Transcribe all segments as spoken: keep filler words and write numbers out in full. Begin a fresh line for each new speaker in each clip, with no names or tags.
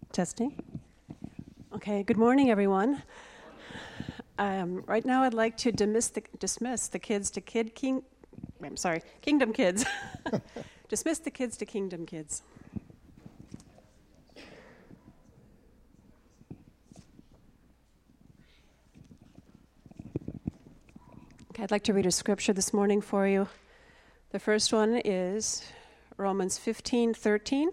Testing. Okay, good morning, everyone. Um, right now, I'd like to dismiss the, dismiss the kids to Kid King. I'm sorry, Kingdom Kids. Dismiss the kids to Kingdom Kids. Okay, I'd like to read a scripture this morning for you. The first one is Romans fifteen thirteen.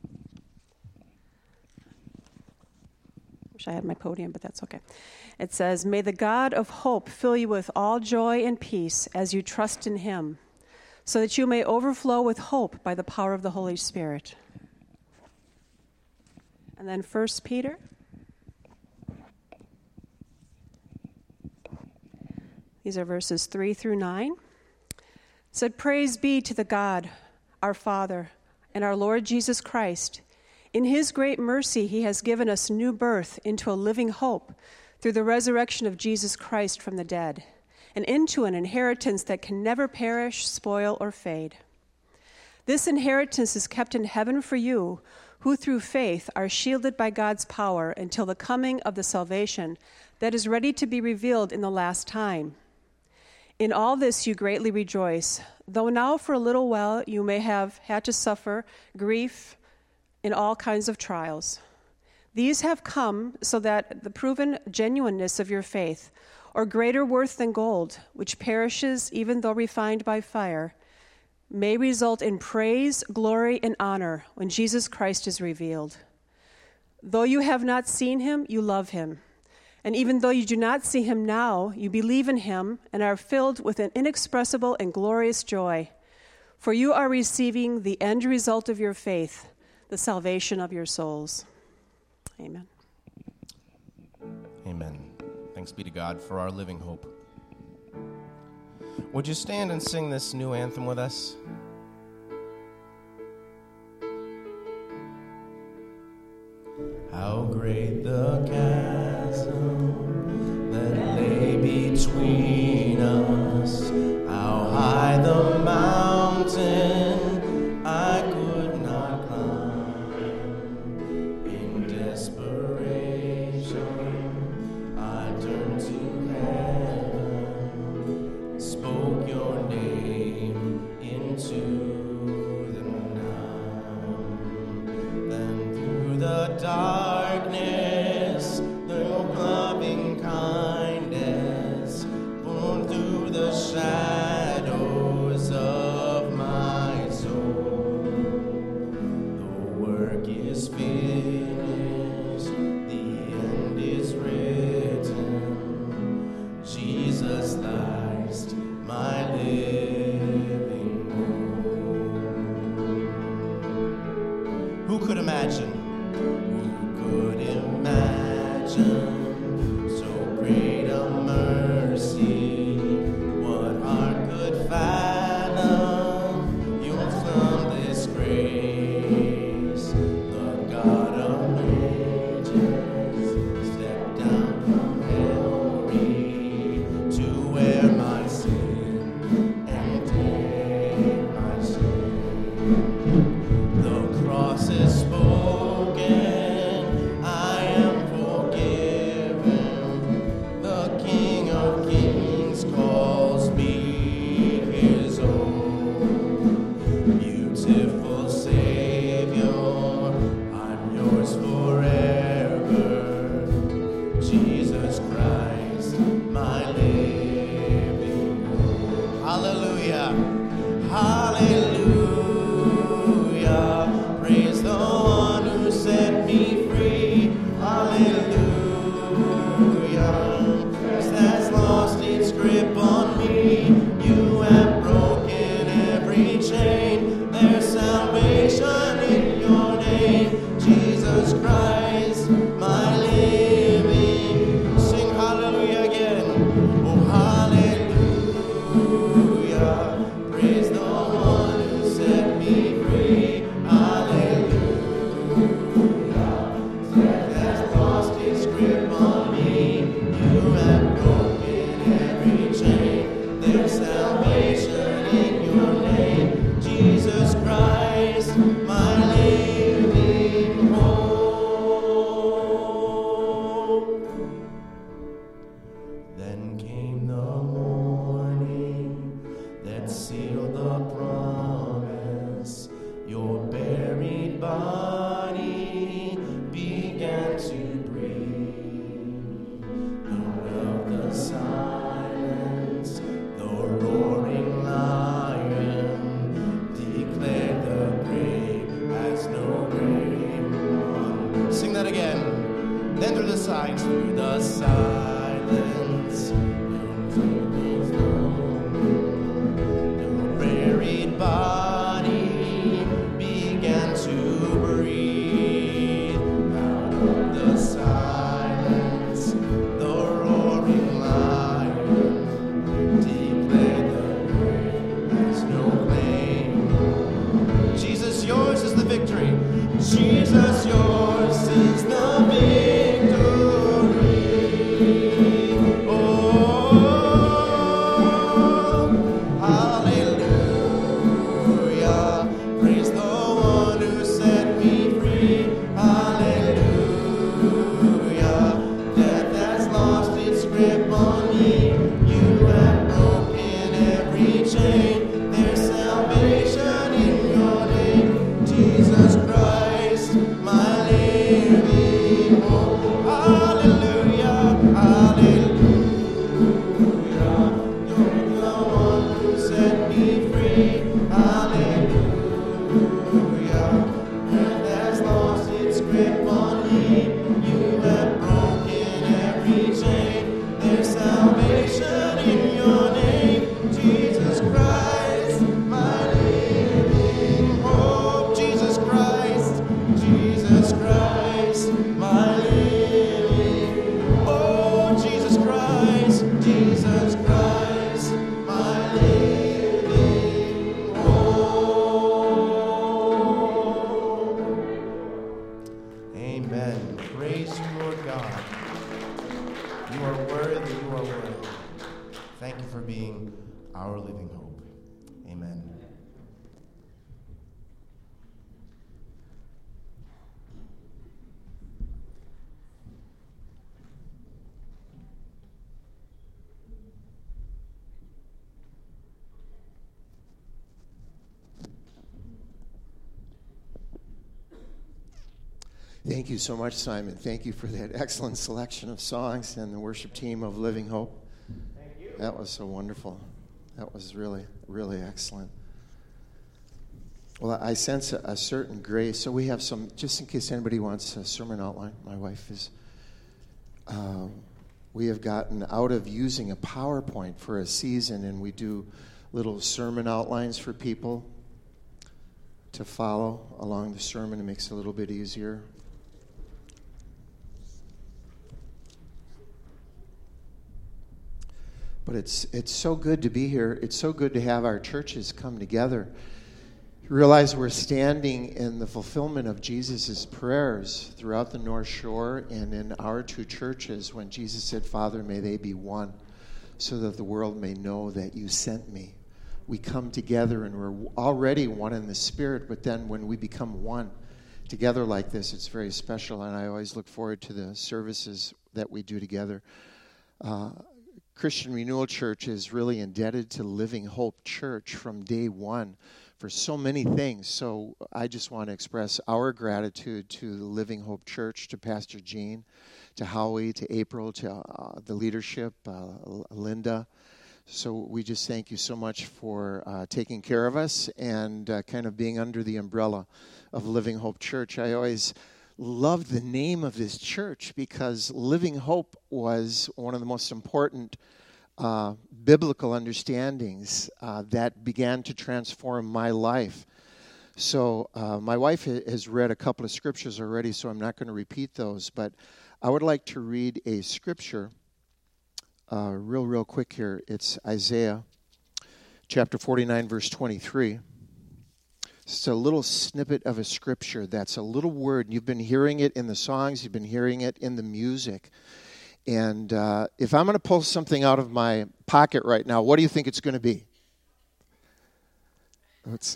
Wish I had my podium, but that's okay. It says, "May the God of hope fill you with all joy and peace as you trust in him, so that you may overflow with hope by the power of the Holy Spirit." And then First Peter. These are verses three through nine. It said, "Praise be to the God, our Father, and our Lord Jesus Christ. In his great mercy, he has given us new birth into a living hope through the resurrection of Jesus Christ from the dead, and into an inheritance that can never perish, spoil, or fade. This inheritance is kept in heaven for you, who through faith are shielded by God's power until the coming of the salvation that is ready to be revealed in the last time. In all this you greatly rejoice, though now for a little while you may have had to suffer grief in all kinds of trials. These have come so that the proven genuineness of your faith, or greater worth than gold, which perishes even though refined by fire, may result in praise, glory, and honor when Jesus Christ is revealed. Though you have not seen him, you love him. And even though you do not see him now, you believe in him and are filled with an inexpressible and glorious joy. For you are receiving the end result of your faith, the salvation of your souls." Amen.
Amen. Thanks be to God for our living hope. Would you stand and sing this new anthem with us? How great the chasm that lay between us, how high the mountain I could not climb. In desperation, I turned to heaven, spoke your name into the night. Then through the darkness, the loving kindness, born through the shadows of my soul. The work is finished, the end is written. Jesus Christ, my living hope. Who could imagine? Could imagine so great a mercy? What heart could fathom your thumbless grace? The God of ages stepped down from Calvary to wear my sin and take my shame. The cross is spoken. Jesus Christ, my living hope. Then through the silence, through the silence, the buried body began to breathe. Out of the silence, the roaring lion declared the grave has no claim. Jesus, yours is the victory. Jesus, yours is the victory.
Thank you so much, Simon. Thank you for that excellent selection of songs and the worship team of Living Hope.
Thank you.
That was so wonderful. That was really, really excellent. Well, I sense a, a certain grace. So we have some, just in case anybody wants a sermon outline, my wife is, uh, we have gotten out of using a PowerPoint for a season, and we do little sermon outlines for people to follow along the sermon. It makes it a little bit easier. But it's it's so good to be here. It's so good to have our churches come together. You realize we're standing in the fulfillment of Jesus' prayers throughout the North Shore and in our two churches when Jesus said, Father, may they be one, so that the world may know that you sent me. We come together and we're already one in the Spirit, but then when we become one together like this, it's very special, and I always look forward to the services that we do together. Uh, Christian Renewal Church is really indebted to Living Hope Church from day one for so many things. So I just want to express our gratitude to Living Hope Church, to Pastor Gene, to Howie, to April, to uh, the leadership, uh, Linda. So we just thank you so much for uh, taking care of us and uh, kind of being under the umbrella of Living Hope Church. I always loved the name of this church because Living Hope was one of the most important uh, biblical understandings uh, that began to transform my life. So uh, my wife ha- has read a couple of scriptures already, so I'm not going to repeat those, but I would like to read a scripture uh, real, real quick here. It's Isaiah chapter forty-nine, verse twenty-three. It's a little snippet of a scripture that's a little word. You've been hearing it in the songs. You've been hearing it in the music. And uh, if I'm going to pull something out of my pocket right now, what do you think it's going to be? It's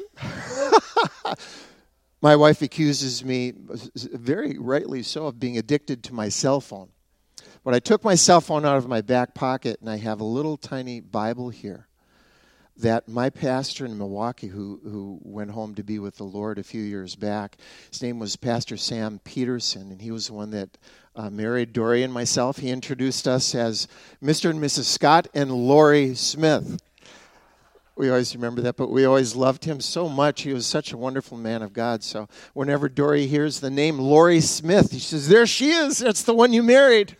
my wife accuses me, very rightly so, of being addicted to my cell phone. But I took my cell phone out of my back pocket, and I have a little tiny Bible here that my pastor in Milwaukee, who who went home to be with the Lord a few years back, his name was Pastor Sam Peterson, and he was the one that uh, married Dory and myself. He introduced us as Mister and Missus Scott and Lori Smith. We always remember that, but we always loved him so much. He was such a wonderful man of God. So whenever Dory hears the name Lori Smith, he says, there she is. That's the one you married.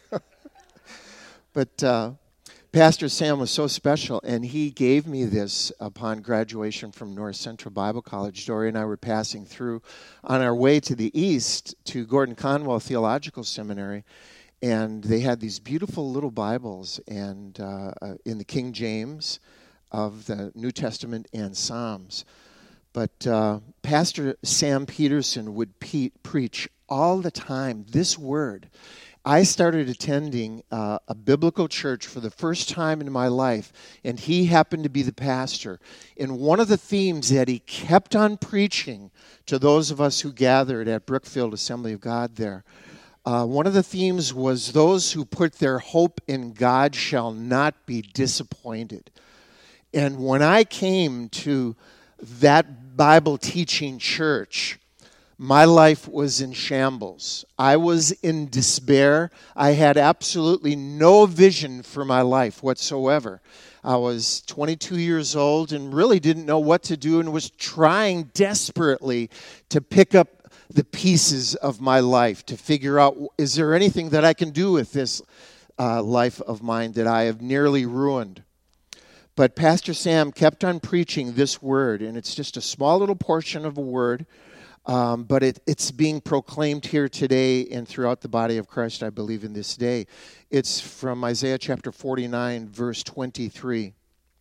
But uh, Pastor Sam was so special, and he gave me this upon graduation from North Central Bible College. Dory and I were passing through on our way to the east to Gordon Conwell Theological Seminary, and they had these beautiful little Bibles and uh, uh, in the King James of the New Testament and Psalms. But uh, Pastor Sam Peterson would pe- preach all the time this word. I started attending uh, a biblical church for the first time in my life, and he happened to be the pastor. And one of the themes that he kept on preaching to those of us who gathered at Brookfield Assembly of God there, uh, one of the themes was those who put their hope in God shall not be disappointed. And when I came to that Bible teaching church, my life was in shambles. I was in despair. I had absolutely no vision for my life whatsoever. I was twenty-two years old and really didn't know what to do and was trying desperately to pick up the pieces of my life to figure out, is there anything that I can do with this uh, life of mine that I have nearly ruined? But Pastor Sam kept on preaching this word, and it's just a small little portion of a word, um, but it, it's being proclaimed here today and throughout the body of Christ, I believe, in this day. It's from Isaiah chapter forty-nine, verse twenty-three.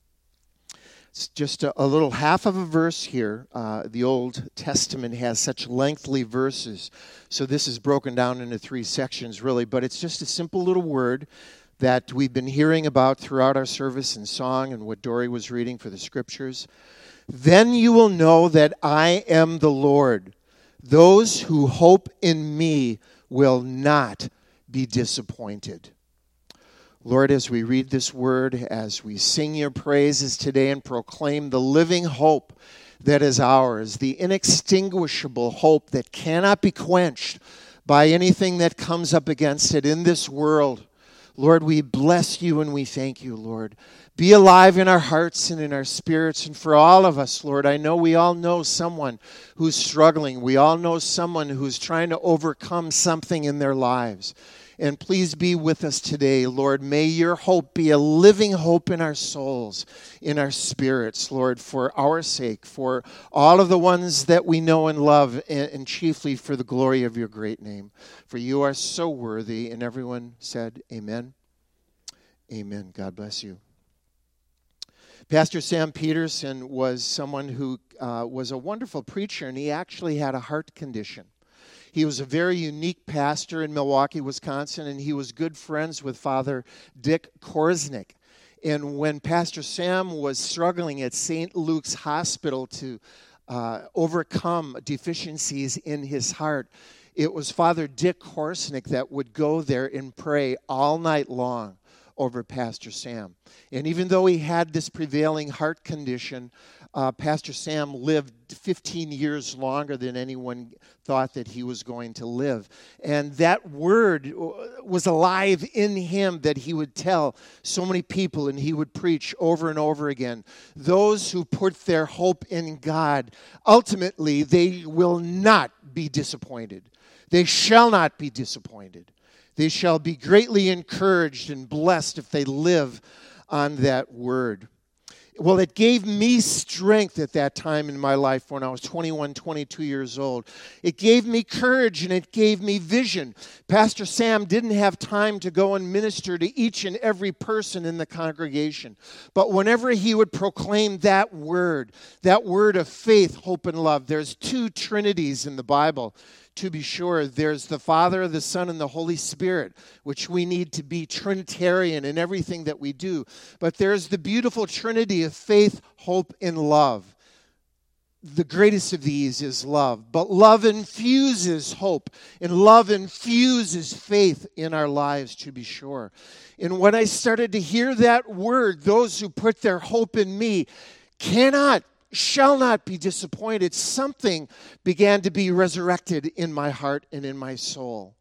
It's just a, a little half of a verse here. Uh, the Old Testament has such lengthy verses, so this is broken down into three sections, really, but it's just a simple little word that we've been hearing about throughout our service and song and what Dory was reading for the scriptures. Then you will know that I am the Lord. Those who hope in me will not be disappointed. Lord, as we read this word, as we sing your praises today and proclaim the living hope that is ours, the inextinguishable hope that cannot be quenched by anything that comes up against it in this world, Lord, we bless you and we thank you, Lord. Be alive in our hearts and in our spirits. And for all of us, Lord, I know we all know someone who's struggling. We all know someone who's trying to overcome something in their lives. And please be with us today, Lord. May your hope be a living hope in our souls, in our spirits, Lord, for our sake, for all of the ones that we know and love, and chiefly for the glory of your great name. For you are so worthy. And everyone said, amen. Amen. God bless you. Pastor Sam Peterson was someone who uh, was a wonderful preacher, and he actually had a heart condition. He was a very unique pastor in Milwaukee, Wisconsin, and he was good friends with Father Dick Korsnick. And when Pastor Sam was struggling at Saint Luke's Hospital to uh, overcome deficiencies in his heart, it was Father Dick Korsnick that would go there and pray all night long over Pastor Sam. And even though he had this prevailing heart condition, uh, Pastor Sam lived fifteen years longer than anyone thought that he was going to live. And that word was alive in him that he would tell so many people, and he would preach over and over again. Those who put their hope in God, ultimately they will not be disappointed. They shall not be disappointed. They shall be greatly encouraged and blessed if they live on that word. Well, it gave me strength at that time in my life when I was twenty-one, twenty-two years old. It gave me courage and it gave me vision. Pastor Sam didn't have time to go and minister to each and every person in the congregation. But whenever he would proclaim that word, that word of faith, hope, and love, there's two Trinities in the Bible. To be sure, there's the Father, the Son, and the Holy Spirit, which we need to be Trinitarian in everything that we do. But there's the beautiful Trinity of faith, hope, and love. The greatest of these is love. But love infuses hope, and love infuses faith in our lives, to be sure. And when I started to hear that word, those who put their hope in me cannot shall not be disappointed. Something began to be resurrected in my heart and in my soul.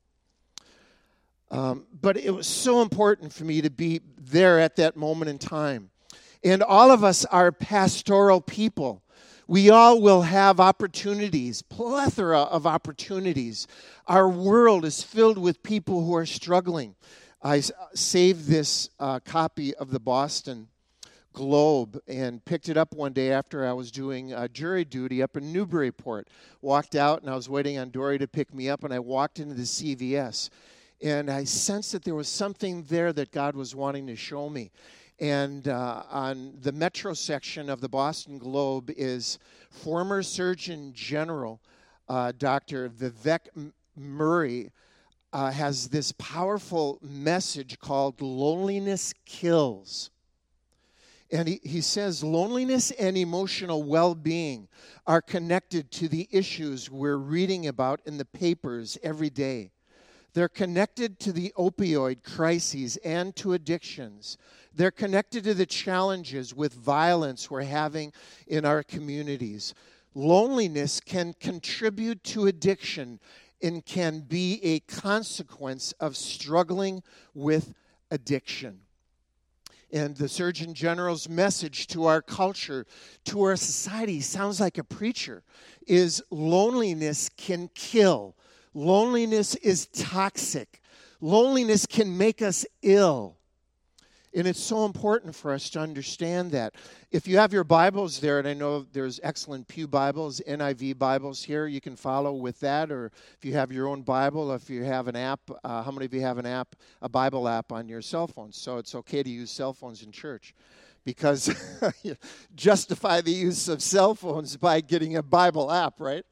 Um, but it was so important for me to be there at that moment in time. And all of us are pastoral people. We all will have opportunities, plethora of opportunities. Our world is filled with people who are struggling. I s- saved this uh, copy of the Boston Globe and picked it up one day after I was doing uh, jury duty up in Newburyport. Walked out and I was waiting on Dory to pick me up, and I walked into the C V S. And I sensed that there was something there that God was wanting to show me. And uh, on the Metro section of the Boston Globe is former Surgeon General uh, Doctor Vivek M- Murray uh, has this powerful message called Loneliness Kills. And he, he says loneliness and emotional well-being are connected to the issues we're reading about in the papers every day. They're connected to the opioid crises and to addictions. They're connected to the challenges with violence we're having in our communities. Loneliness can contribute to addiction and can be a consequence of struggling with addiction. And the Surgeon General's message to our culture, to our society, sounds like a preacher, is loneliness can kill. Loneliness is toxic. Loneliness can make us ill. And it's so important for us to understand that. If you have your Bibles there, and I know there's excellent Pew Bibles, N I V Bibles here, you can follow with that. Or if you have your own Bible, if you have an app, uh, how many of you have an app, a Bible app on your cell phones? So it's okay to use cell phones in church, because justify the use of cell phones by getting a Bible app, right?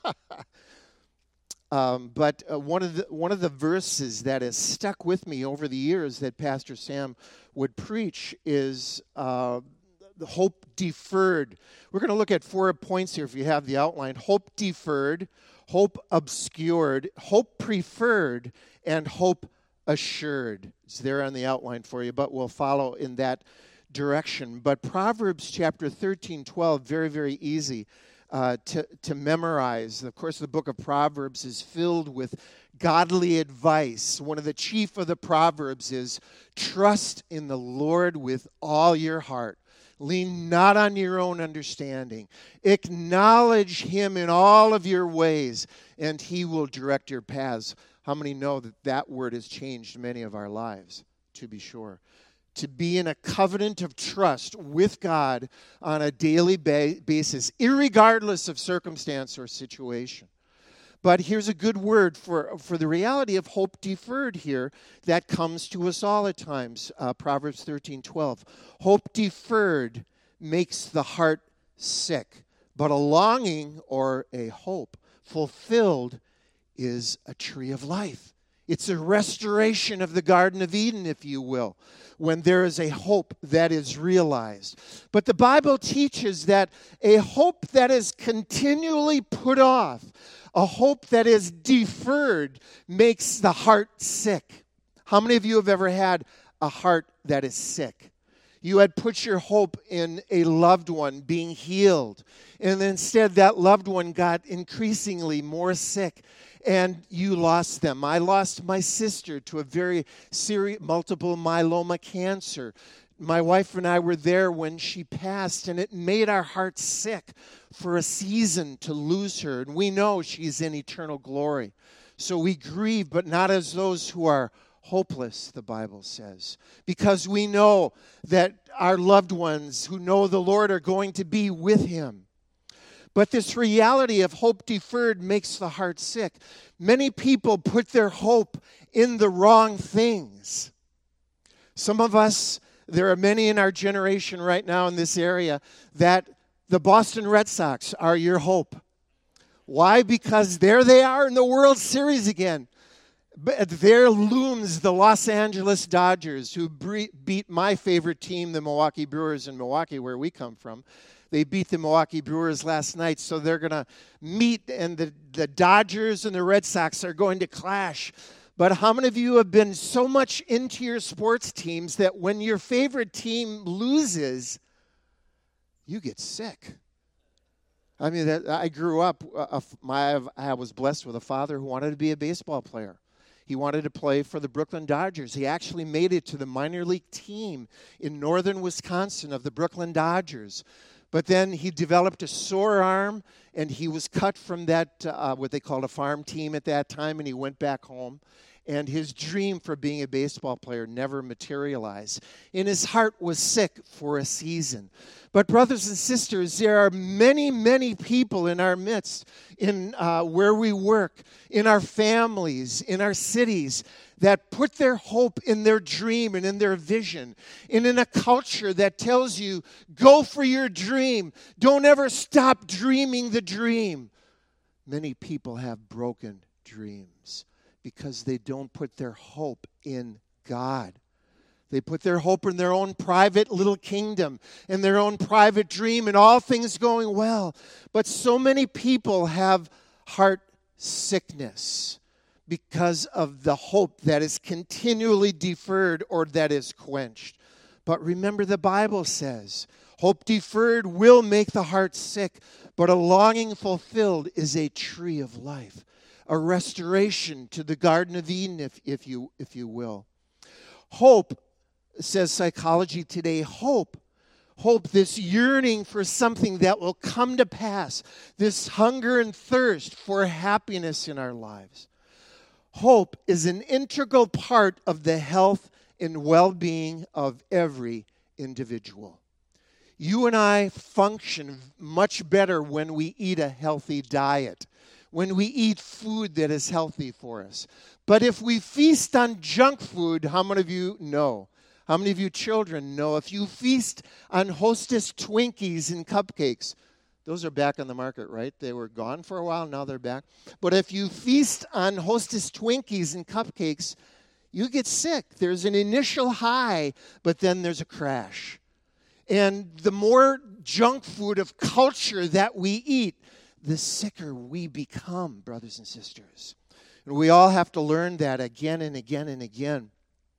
Um, but uh, one of the one of the verses that has stuck with me over the years that Pastor Sam would preach is uh, the hope deferred. We're going to look at four points here if you have the outline. Hope deferred, hope obscured, hope preferred, and hope assured. It's there on the outline for you, but we'll follow in that direction. But Proverbs chapter thirteen, twelve, very, very easy. Uh, to, to memorize. Of course, the book of Proverbs is filled with godly advice. One of the chief of the Proverbs is, trust in the Lord with all your heart. Lean not on your own understanding. Acknowledge him in all of your ways, and he will direct your paths. How many know that that word has changed many of our lives, to be sure? To be in a covenant of trust with God on a daily ba- basis, irregardless of circumstance or situation. But here's a good word for, for the reality of hope deferred here that comes to us all at times. Uh, Proverbs thirteen twelve. Hope deferred makes the heart sick, but a longing or a hope fulfilled is a tree of life. It's a restoration of the Garden of Eden, if you will, when there is a hope that is realized. But the Bible teaches that a hope that is continually put off, a hope that is deferred, makes the heart sick. How many of you have ever had a heart that is sick? You had put your hope in a loved one being healed, and instead that loved one got increasingly more sick, and you lost them. I lost my sister to a very serious multiple myeloma cancer. My wife and I were there when she passed, and it made our hearts sick for a season to lose her. And we know she's in eternal glory. So we grieve, but not as those who are hopeless, the Bible says, because we know that our loved ones who know the Lord are going to be with him. But this reality of hope deferred makes the heart sick. Many people put their hope in the wrong things. Some of us, there are many in our generation right now in this area, that the Boston Red Sox are your hope. Why? Because there they are in the World Series again. But there looms the Los Angeles Dodgers, who beat my favorite team, the Milwaukee Brewers in Milwaukee, where we come from. They beat the Milwaukee Brewers last night, so they're going to meet, and the, the Dodgers and the Red Sox are going to clash. But how many of you have been so much into your sports teams that when your favorite team loses, you get sick? I mean, that, I grew up, uh, my, I was blessed with a father who wanted to be a baseball player. He wanted to play for the Brooklyn Dodgers. He actually made it to the minor league team in northern Wisconsin of the Brooklyn Dodgers. But then he developed a sore arm, and he was cut from that, uh, what they called a farm team at that time, and he went back home. And his dream for being a baseball player never materialized. And his heart was sick for a season. But brothers and sisters, there are many, many people in our midst, in uh, where we work, in our families, in our cities, that put their hope in their dream and in their vision. And in a culture that tells you, go for your dream. Don't ever stop dreaming the dream. Many people have broken dreams because they don't put their hope in God. They put their hope in their own private little kingdom, in their own private dream, and all things going well. But so many people have heart sickness because of the hope that is continually deferred or that is quenched. But remember, the Bible says, hope deferred will make the heart sick, but a longing fulfilled is a tree of life. A restoration to the Garden of Eden, if, if you if you will. Hope, says Psychology Today, hope, hope, this yearning for something that will come to pass, this hunger and thirst for happiness in our lives. Hope is an integral part of the health and well-being of every individual. You and I function much better when we eat a healthy diet, when we eat food that is healthy for us. But if we feast on junk food, how many of you know? How many of you children know? If you feast on Hostess Twinkies and cupcakes, those are back on the market, right? They were gone for a while, now they're back. But if you feast on Hostess Twinkies and cupcakes, you get sick. There's an initial high, but then there's a crash. And the more junk food of culture that we eat, the sicker we become, brothers and sisters. And we all have to learn that again and again and again.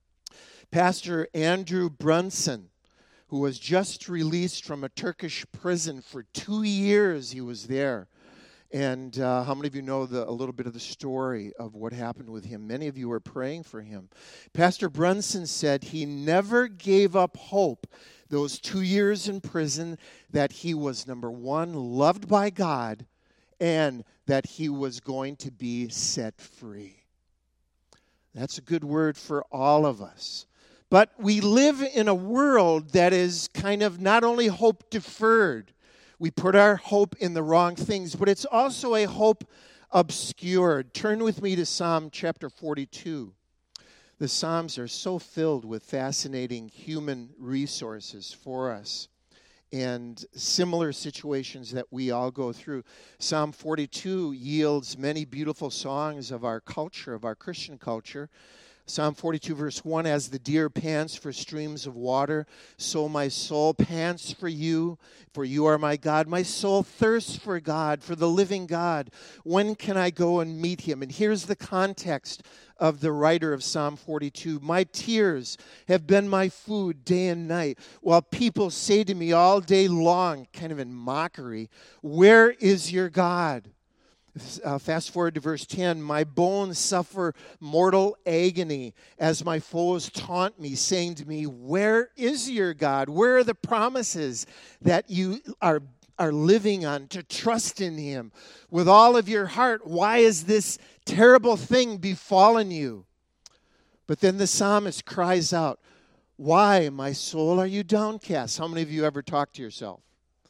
Pastor Andrew Brunson, who was just released from a Turkish prison for two years, he was there. And uh, how many of you know the, a little bit of the story of what happened with him? Many of you are praying for him. Pastor Brunson said he never gave up hope those two years in prison, that he was, number one, loved by God, and that he was going to be set free. That's a good word for all of us. But we live in a world that is kind of not only hope deferred, we put our hope in the wrong things, but it's also a hope obscured. Turn with me to Psalm chapter forty-two. The Psalms are so filled with fascinating human resources for us and similar situations that we all go through. Psalm forty-two yields many beautiful songs of our culture, of our Christian culture. Psalm forty-two, verse one, as the deer pants for streams of water, so my soul pants for you, for you are my God. My soul thirsts for God, for the living God. When can I go and meet him? And here's the context of the writer of Psalm forty-two. My tears have been my food day and night, while people say to me all day long, kind of in mockery, where is your God? Uh, fast forward to verse ten. My bones suffer mortal agony as my foes taunt me, saying to me, where is your God? Where are the promises that you are, are living on to trust in him with all of your heart? Why is this terrible thing befallen you? But then the psalmist cries out, why, my soul, are you downcast? How many of you ever talk to yourself?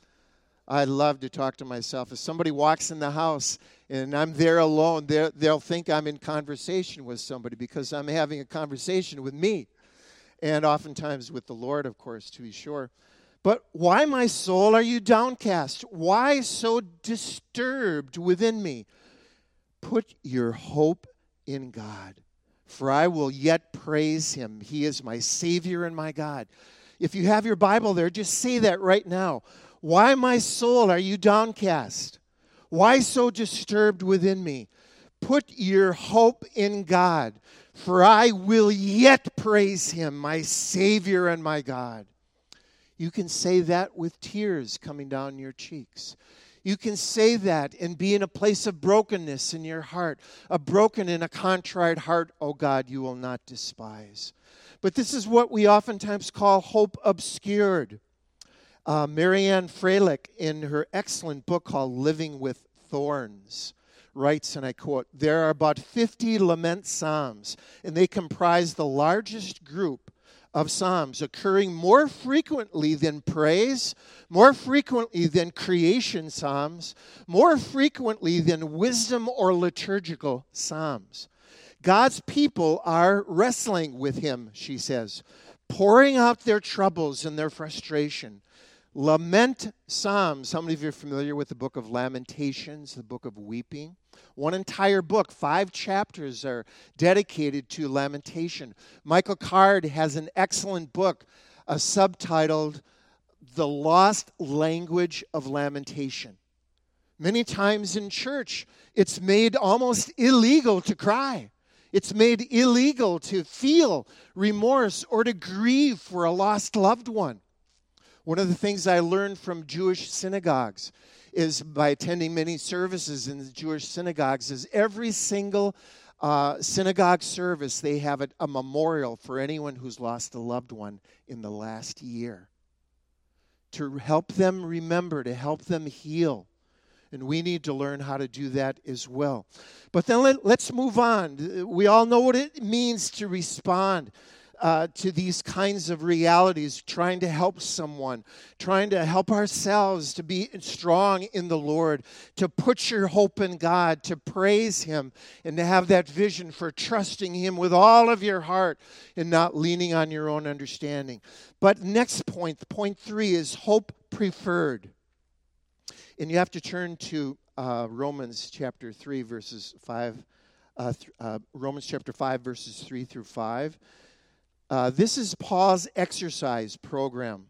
I love to talk to myself. If somebody walks in the house and I'm there alone, they'll think I'm in conversation with somebody because I'm having a conversation with me. And oftentimes with the Lord, of course, to be sure. But why, my soul, are you downcast? Why so disturbed within me? Put your hope in God, for I will yet praise him. He is my Savior and my God. If you have your Bible there, just say that right now. Why, my soul, are you downcast? Why so disturbed within me? Put your hope in God, for I will yet praise him, my Savior and my God. You can say that with tears coming down your cheeks. You can say that and be in a place of brokenness in your heart. A broken and a contrite heart, oh God, you will not despise. But this is what we oftentimes call hope obscured. Uh, Marianne Freilich, in her excellent book called Living with Thorns, writes, and I quote, "There are about fifty lament psalms, and they comprise the largest group of psalms, occurring more frequently than praise, more frequently than creation psalms, more frequently than wisdom or liturgical psalms. God's people are wrestling with him," she says, "pouring out their troubles and their frustration. Lament psalms." How many of you are familiar with the book of Lamentations, the book of weeping? One entire book, five chapters are dedicated to lamentation. Michael Card has an excellent book, uh, subtitled The Lost Language of Lamentation. Many times in church, it's made almost illegal to cry. It's made illegal to feel remorse or to grieve for a lost loved one. One of the things I learned from Jewish synagogues is, by attending many services in the Jewish synagogues, is every single uh, synagogue service, they have a, a memorial for anyone who's lost a loved one in the last year, to help them remember, to help them heal. And we need to learn how to do that as well. But then let, let's move on. We all know what it means to respond uh, to these kinds of realities, trying to help someone, trying to help ourselves to be strong in the Lord, to put your hope in God, to praise him, and to have that vision for trusting him with all of your heart and not leaning on your own understanding. But next point, point three, is hope preferred. And you have to turn to uh, Romans chapter three, verses five. Uh, th- uh, Romans chapter five, verses three through five. Uh, this is Paul's exercise program.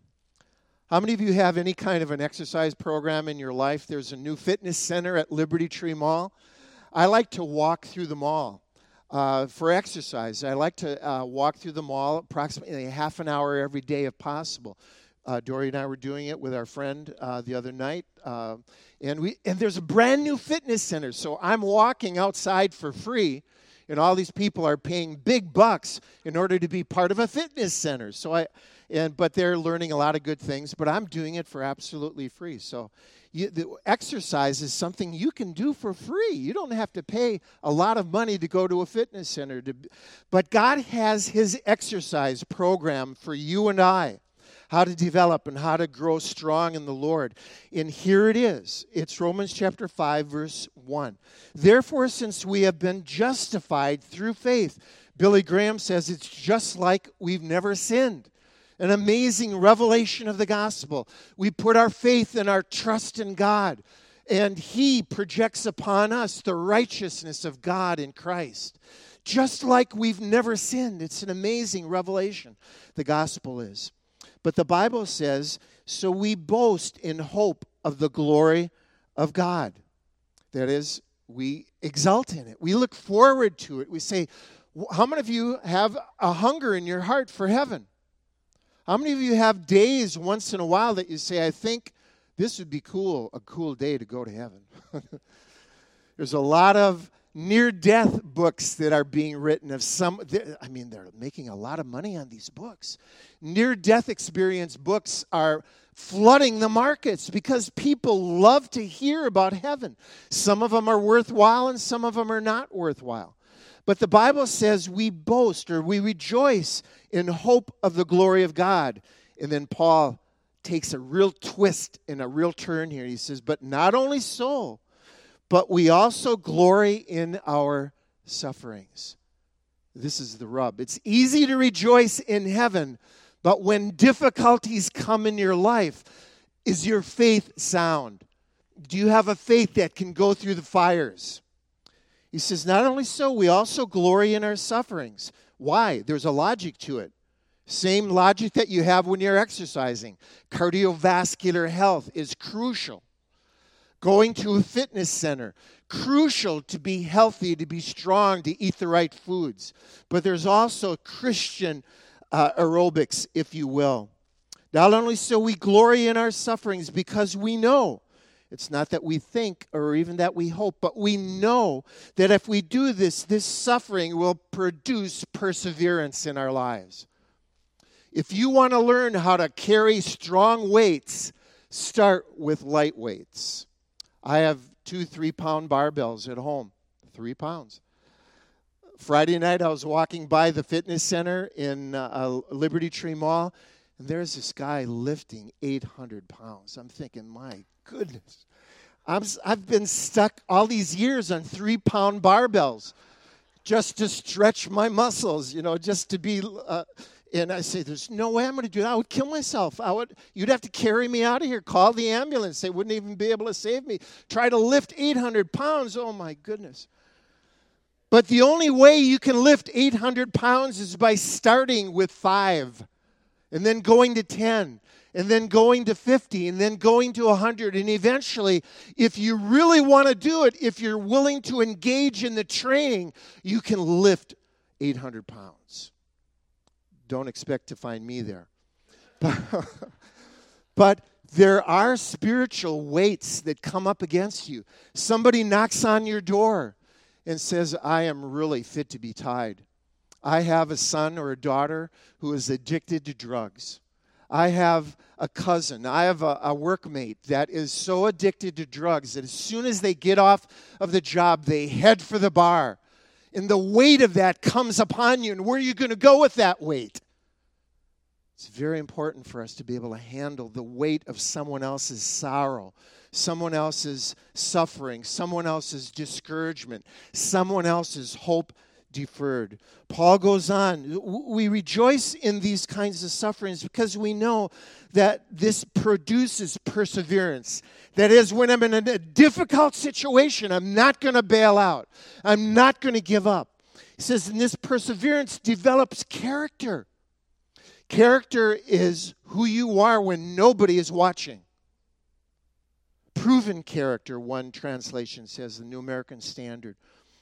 How many of you have any kind of an exercise program in your life? There's a new fitness center at Liberty Tree Mall. I like to walk through the mall uh, for exercise. I like to uh, walk through the mall approximately a half an hour every day if possible. Uh, Dory and I were doing it with our friend uh, the other night, uh, and we and there's a brand new fitness center. So I'm walking outside for free, and all these people are paying big bucks in order to be part of a fitness center. So I, and but they're learning a lot of good things. But I'm doing it for absolutely free. So you, the exercise is something you can do for free. You don't have to pay a lot of money to go to a fitness center. To, but God has His exercise program for you and I. How to develop and how to grow strong in the Lord. And here it is. It's Romans chapter five, verse one. Therefore, since we have been justified through faith, Billy Graham says it's just like we've never sinned. An amazing revelation of the gospel. We put our faith and our trust in God, and He projects upon us the righteousness of God in Christ. Just like we've never sinned. It's an amazing revelation, the gospel is. But the Bible says, so we boast in hope of the glory of God. That is, we exult in it. We look forward to it. We say, how many of you have a hunger in your heart for heaven? How many of you have days once in a while that you say, I think this would be cool, a cool day to go to heaven? There's a lot of near-death books that are being written of some, I mean, they're making a lot of money on these books. Near-death experience books are flooding the markets because people love to hear about heaven. Some of them are worthwhile and some of them are not worthwhile. But the Bible says we boast or we rejoice in hope of the glory of God. And then Paul takes a real twist and a real turn here. He says, but not only so, but we also glory in our sufferings. This is the rub. It's easy to rejoice in heaven, but when difficulties come in your life, is your faith sound? Do you have a faith that can go through the fires? He says, not only so, we also glory in our sufferings. Why? There's a logic to it. Same logic that you have when you're exercising. Cardiovascular health is crucial. Going to a fitness center, crucial to be healthy, to be strong, to eat the right foods. But there's also Christian uh, aerobics, if you will. Not only so, we glory in our sufferings because we know, It's not that we think or even that we hope, but we know that if we do this, this suffering will produce perseverance in our lives. If you want to learn how to carry strong weights, start with light weights. I have two three-pound barbells at home, three pounds. Friday night, I was walking by the fitness center in uh, Liberty Tree Mall, and there's this guy lifting eight hundred pounds. I'm thinking, my goodness. I'm, I've been stuck all these years on three-pound barbells just to stretch my muscles, you know, just to be... Uh, and I say, there's no way I'm going to do that. I would kill myself. I would. You'd have to carry me out of here, call the ambulance. They wouldn't even be able to save me. Try to lift eight hundred pounds. Oh, my goodness. But the only way you can lift eight hundred pounds is by starting with five, and then going to ten, and then going to fifty, and then going to one hundred. And eventually, if you really want to do it, if you're willing to engage in the training, you can lift eight hundred pounds. Don't expect to find me there. But there are spiritual weights that come up against you. Somebody knocks on your door and says, I am really fit to be tied. I have a son or a daughter who is addicted to drugs. I have a cousin, I have a, a workmate that is so addicted to drugs that as soon as they get off of the job, they head for the bar. And the weight of that comes upon you. And where are you going to go with that weight? It's very important for us to be able to handle the weight of someone else's sorrow, someone else's suffering, someone else's discouragement, someone else's hope deferred. Paul goes on, we rejoice in these kinds of sufferings because we know that this produces perseverance. That is, when I'm in a difficult situation, I'm not going to bail out. I'm not going to give up. He says, and this perseverance develops character. Character is who you are when nobody is watching. Proven character, one translation says, the New American Standard.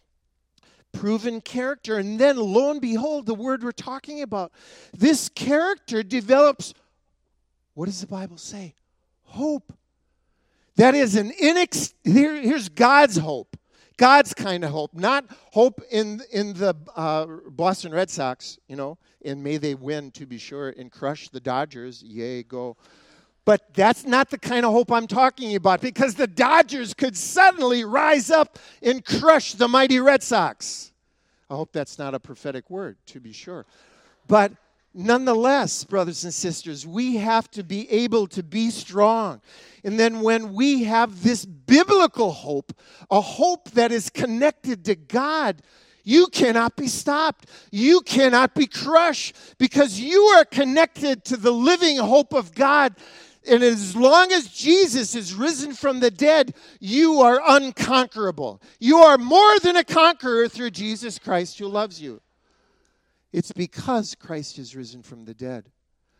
Proven character, and then lo and behold, the word we're talking about, this character develops, what does the Bible say? Hope. That is an inex. Here, here's God's hope, God's kind of hope, not hope in in the uh, Boston Red Sox, you know, and may they win to be sure and crush the Dodgers. Yay, go. But that's not the kind of hope I'm talking about, because the Dodgers could suddenly rise up and crush the mighty Red Sox. I hope that's not a prophetic word, to be sure. But nonetheless, brothers and sisters, we have to be able to be strong. And then when we have this biblical hope, a hope that is connected to God, you cannot be stopped. You cannot be crushed, because you are connected to the living hope of God. And as long as Jesus is risen from the dead, you are unconquerable. You are more than a conqueror through Jesus Christ who loves you. It's because Christ is risen from the dead.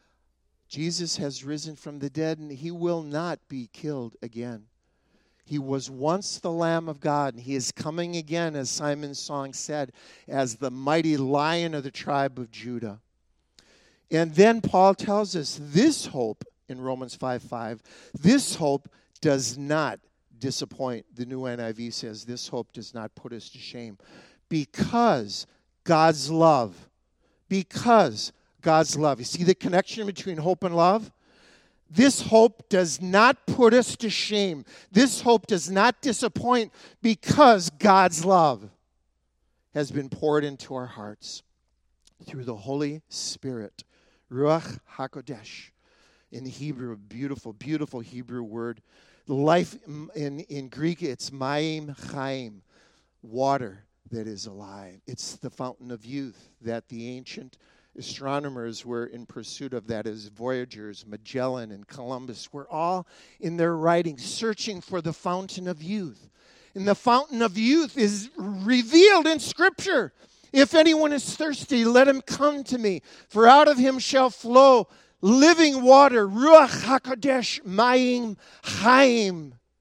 Jesus has risen from the dead, and he will not be killed again. He was once the Lamb of God, and he is coming again, as Simon's song said, as the mighty Lion of the tribe of Judah. And then Paul tells us this hope, in Romans five five, this hope does not disappoint. The new N I V says this hope does not put us to shame, because God's love, because God's love. You see the connection between hope and love? This hope does not put us to shame. This hope does not disappoint, because God's love has been poured into our hearts through the Holy Spirit. Ruach HaKodesh. In Hebrew, beautiful, beautiful Hebrew word. Life in, in Greek, it's Mayim Chaim, water that is alive. It's the fountain of youth that the ancient astronomers were in pursuit of, that is, voyagers, Magellan and Columbus, were all in their writings searching for the fountain of youth. And the fountain of youth is revealed in Scripture. If anyone is thirsty, let him come to me, for out of him shall flow living water, Ruach HaKodesh, Mayim Chaim,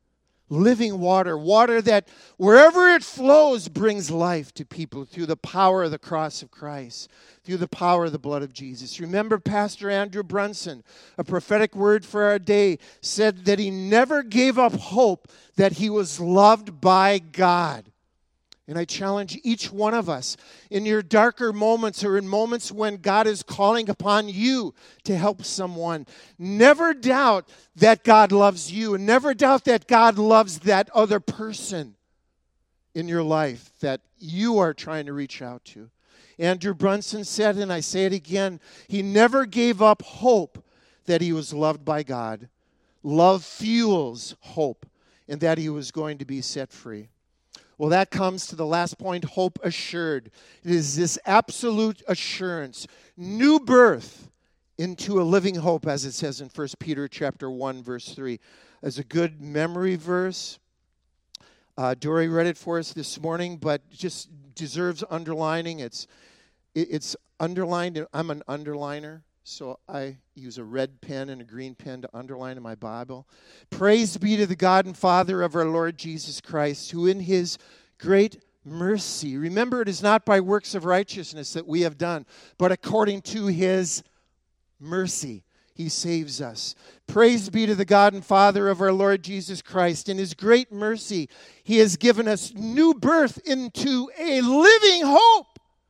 living water, water that wherever it flows brings life to people through the power of the cross of Christ, through the power of the blood of Jesus. Remember Pastor Andrew Brunson, a prophetic word for our day, said that he never gave up hope that he was loved by God. And I challenge each one of us in your darker moments or in moments when God is calling upon you to help someone. Never doubt that God loves you, and never doubt that God loves that other person in your life that you are trying to reach out to. Andrew Brunson said, and I say it again, he never gave up hope that he was loved by God. Love fuels hope, and that he was going to be set free. Well, that comes to the last point, hope assured. It is this absolute assurance, new birth into a living hope, as it says in First Peter chapter one, verse three. As a good memory verse, uh, Dory read it for us this morning, but just deserves underlining. It's it, it's underlined. I'm an underliner, so I use a red pen and a green pen to underline in my Bible. Praise be to the God and Father of our Lord Jesus Christ, who in his great mercy, remember it is not by works of righteousness that we have done, but according to his mercy, he saves us. Praise be to the God and Father of our Lord Jesus Christ. In his great mercy, he has given us new birth into a living hope.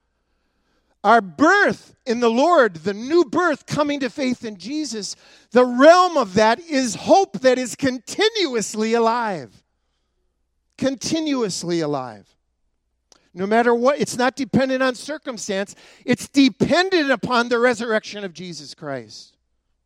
Our birth in the Lord, the new birth coming to faith in Jesus, the realm of that is hope that is continuously alive. Continuously alive. No matter what, it's not dependent on circumstance. It's dependent upon the resurrection of Jesus Christ,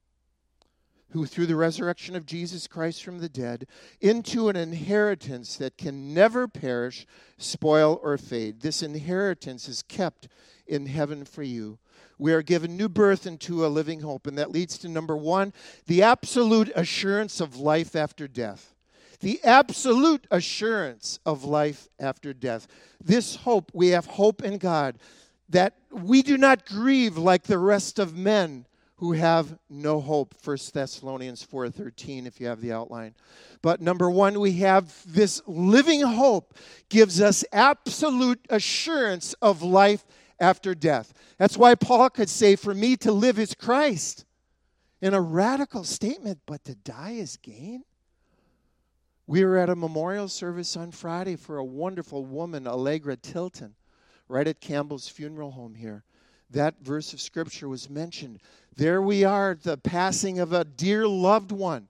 who through the resurrection of Jesus Christ from the dead, into an inheritance that can never perish, spoil, or fade. This inheritance is kept in heaven for you. We are given new birth into a living hope, and that leads to number one, the absolute assurance of life after death. The absolute assurance of life after death. This hope, we have hope in God, that we do not grieve like the rest of men who have no hope. First Thessalonians four thirteen, if you have the outline. But number one, we have this living hope gives us absolute assurance of life after death. That's why Paul could say, for me to live is Christ. In a radical statement, but to die is gain. We were at a memorial service on Friday for a wonderful woman, Allegra Tilton, right at Campbell's Funeral Home here. That verse of Scripture was mentioned. There we are, the passing of a dear loved one.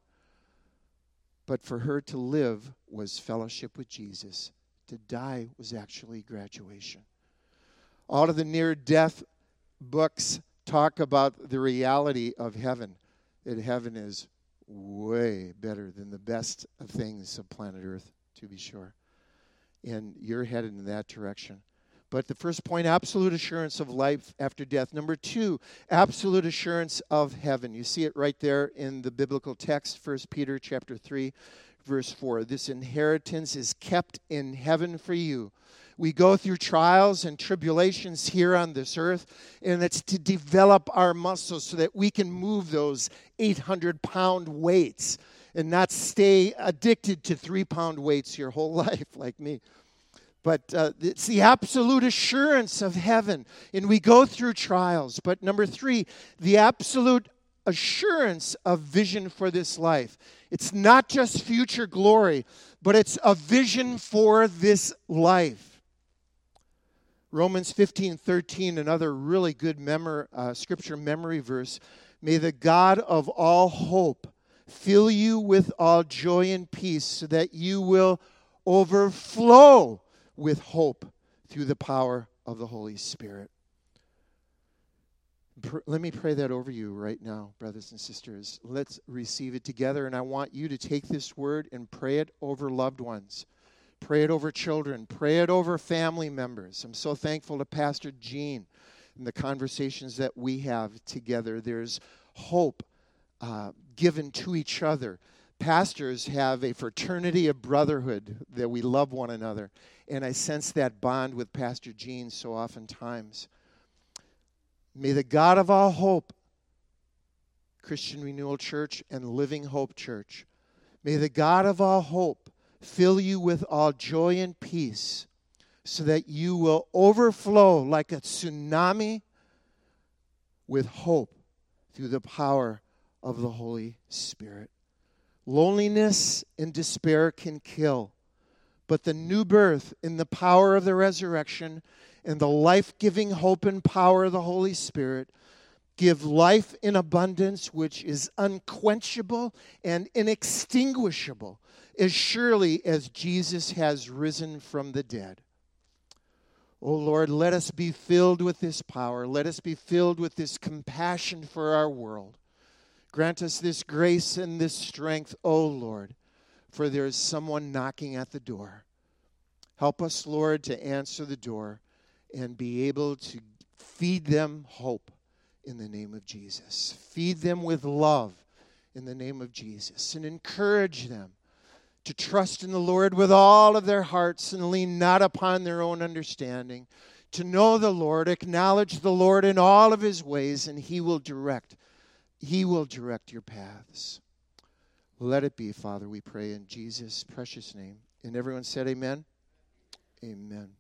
But for her to live was fellowship with Jesus. To die was actually graduation. All of the near-death books talk about the reality of heaven. That heaven is way better than the best of things of planet Earth, to be sure. And you're headed in that direction. But the first point, absolute assurance of life after death. Number two, absolute assurance of heaven. You see it right there in the biblical text, First Peter chapter three, verse four. This inheritance is kept in heaven for you. We go through trials and tribulations here on this earth, and it's to develop our muscles so that we can move those eight hundred pound weights and not stay addicted to three pound weights your whole life like me. But uh, it's the absolute assurance of heaven, and we go through trials. But number three, the absolute assurance of vision for this life. It's not just future glory, but it's a vision for this life. Romans fifteen thirteen, another really good memor, uh, scripture memory verse. May the God of all hope fill you with all joy and peace so that you will overflow with hope through the power of the Holy Spirit. Pr- let me pray that over you right now, brothers and sisters. Let's receive it together, and I want you to take this word and pray it over loved ones. Pray it over children. Pray it over family members. I'm so thankful to Pastor Gene and the conversations that we have together. There's hope uh, given to each other. Pastors have a fraternity of brotherhood that we love one another. And I sense that bond with Pastor Gene so oftentimes. May the God of all hope, Christian Renewal Church and Living Hope Church, may the God of all hope fill you with all joy and peace, so that you will overflow like a tsunami with hope through the power of the Holy Spirit. Loneliness and despair can kill, but the new birth in the power of the resurrection and the life-giving hope and power of the Holy Spirit give life in abundance, which is unquenchable and inextinguishable, as surely as Jesus has risen from the dead. Oh Lord, let us be filled with this power. Let us be filled with this compassion for our world. Grant us this grace and this strength, oh Lord, for there is someone knocking at the door. Help us, Lord, to answer the door and be able to feed them hope in the name of Jesus. Feed them with love in the name of Jesus, and encourage them to trust in the Lord with all of their hearts and lean not upon their own understanding, to know the Lord, acknowledge the Lord in all of his ways, and he will direct, he will direct your paths. Let it be, Father, we pray in Jesus' precious name. And everyone said amen? Amen.